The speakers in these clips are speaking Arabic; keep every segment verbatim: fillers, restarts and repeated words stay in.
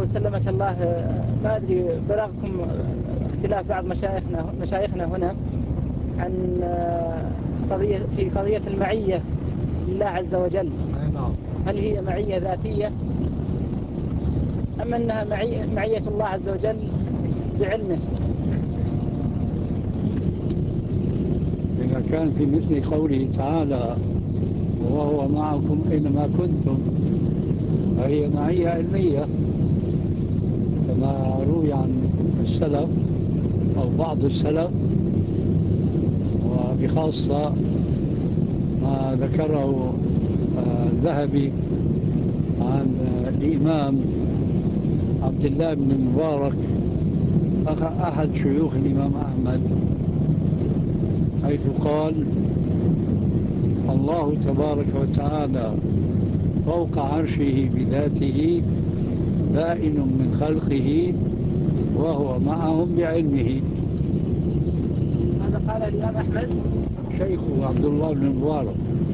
سلمك الله، ما أدري بلغكم اختلاف بعض مشايخنا مشايخنا هنا عن قضية في قضية المعية لله عز وجل. هل هي معية ذاتية أم أنها معية, معية الله عز وجل بعلمه؟ إذا كان في مثل قوله تعالى وهو معكم أينما كنتم فهي معية علمية كما روي عن السلف أو بعض السلف، وبخاصة ما ذكره الذهبي عن الإمام عبد الله بن المبارك أحد شيوخ الإمام أحمد، حيث قال الله تبارك وتعالى فوق عرشه بذاته بائن من خلقه وهو معهم بعلمه. هذا قال الإمام أحمد شيخه عبد الله بن المبارك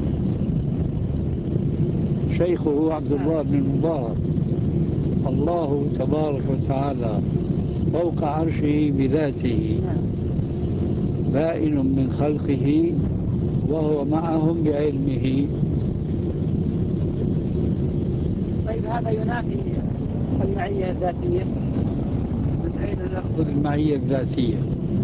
شيخه عبد الله بن المبارك الله تبارك وتعالى فوق عرشه بذاته بائن من خلقه وهو معهم بعلمه. طيب هذا ينافي المعية الذاتية. من أين نأخذ المعية الذاتية؟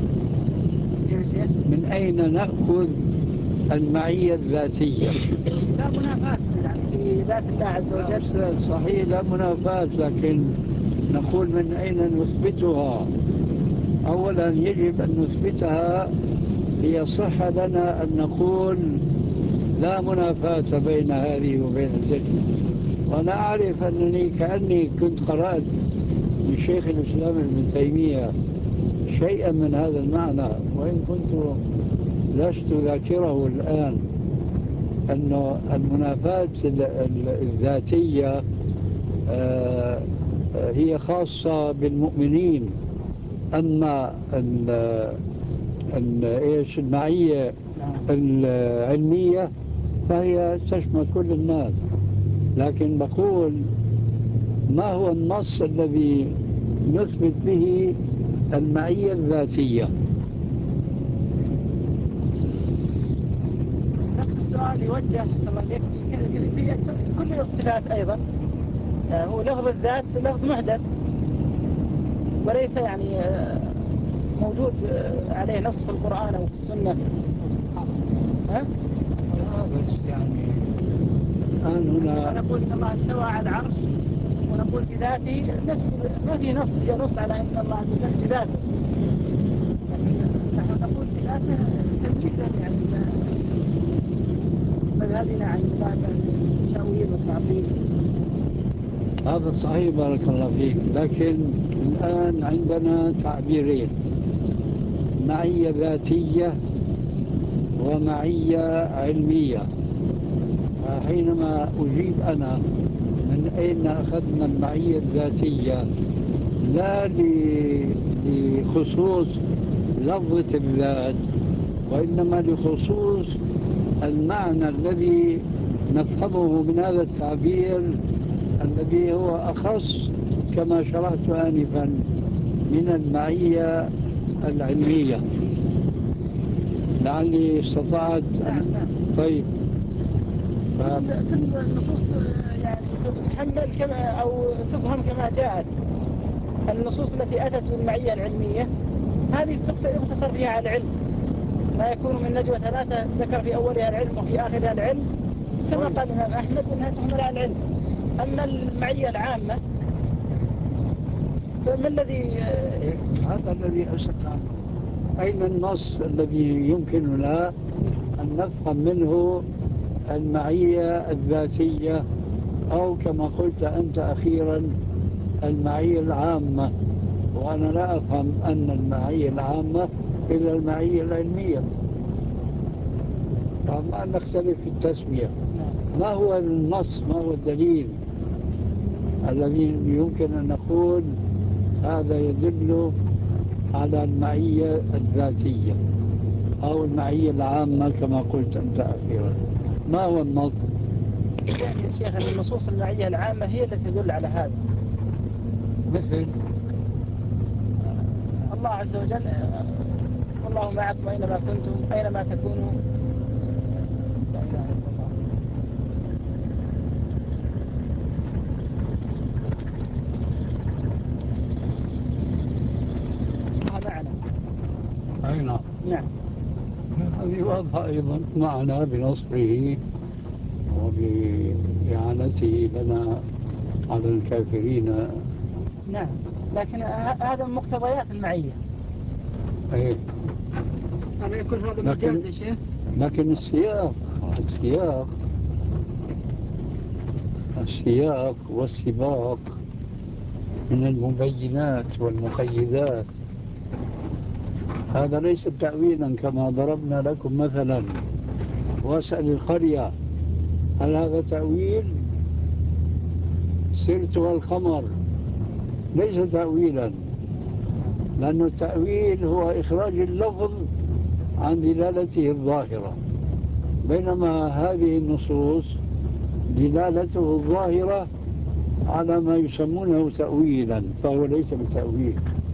من أين نأخذ المعية الذاتية؟ لا منافاة يعني في ذات الله عز وجل. صحيح لا منافاة، لكن نقول من أين نثبتها؟ أولا يجب أن نثبتها ليصح لنا أن نقول لا منافاة بين هذه وبين ذلك. وأنا أعرف أنني كأني كنت قرأت من شيخ الإسلام ابن تيمية شيئا من هذا المعنى، وإن كنت لست ذاكره الآن، أن المنافاة الذاتية هي خاصة بالمؤمنين، أما إيش المعية العلمية فهي تشمل كل الناس. لكن بقول ما هو النص الذي نثبت به المعية الذاتية؟ نفس السؤال يوجه في كل الصفات أيضا. هو لفظ الذات لفظ محدث وليس يعني موجود عليه نص في القرآن أو في السنة. ها؟ بس يعني الآن هنا نقول إن الله استوى على العرش ونقول بذاته نفس ما في نص ينص على أن الله عز وجل بذاته. نحن نقول بذاته تمجيدا يعني مذهبنا عن باب التأويل والتعطيل. هذا صحيح بارك الله فيك، لكن الآن عندنا تعبيرين: معية ذاتية ومعية علمية. حينما أجيب أنا من أين أخذنا المعية الذاتية، لا لخصوص لفظة الذات وإنما لخصوص المعنى الذي نفهمه من هذا التعبير الذي هو أخص كما شرحت آنفا من المعية العلمية. لعلي استطعت. نعم نعم. طيب كل النصوص يعني تحمل كما أو تفهم كما جاءت. النصوص التي أتت بالمعية العلمية هذه يقتصر فيها على العلم، ما يكون من نجوى ثلاثة ذكر في أولها العلم وفي آخرها العلم كما قال الإمام أحمد أنها تحمل على العلم. أما المعية العامة فما الذي هذا الذي أسأل عنه. أين النص الذي يمكننا أن نفهم منه المعية الذاتية أو كما قلت أنت أخيرا المعية العامة؟ وأنا لا أفهم أن المعية العامة إلا المعية العلمية، فما نختلف في التسمية. ما هو النص، ما هو الدليل الذي يمكن أن نقول هذا يدل على المعية الذاتية أو المعية العامة كما قلت أنت أخيرا؟ ما هو النص؟ يعني يا شيخ النصوص المعية العامة هي التي تدل على هذا. مثل الله عز وجل والله معكم أينما كنتم أينما تكونوا. لا إله إلا الله. الله معنا. أي نعم. نعم. هذه واضحة أيضا معنا بنصره وبإعانته لنا على الكافرين. نعم، لكن هذا من مقتضيات المعية. أيه. هذا يكون هذا مجاز يا شيخ. لكن السياق السياق السياق والسباق من المبينات والمقيدات. هذا ليس تأويلا كما ضربنا لكم مثلا واسأل القرية هل هذا تأويل؟ سرت والقمر ليس تأويلا، لأن التأويل هو إخراج اللفظ عن دلالته الظاهرة، بينما هذه النصوص دلالته الظاهرة على ما يسمونه تأويلا، فهو ليس بتأويل.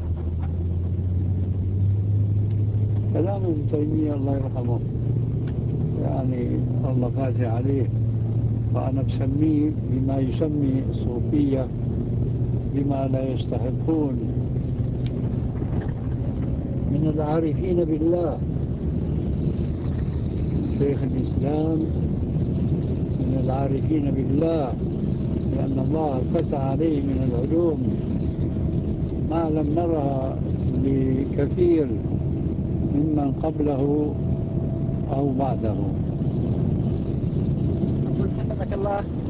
كلام ابن تيمية الله يرحمه يعني الله فاتح عليه، وأنا بسميه بما يسمي الصوفية بما لا يستحقون من العارفين بالله. شيخ الإسلام من العارفين بالله، لأن الله فتح عليه من العلوم ما لم نرها لكثير ممن قبله أو بعده. أقول سلمك الله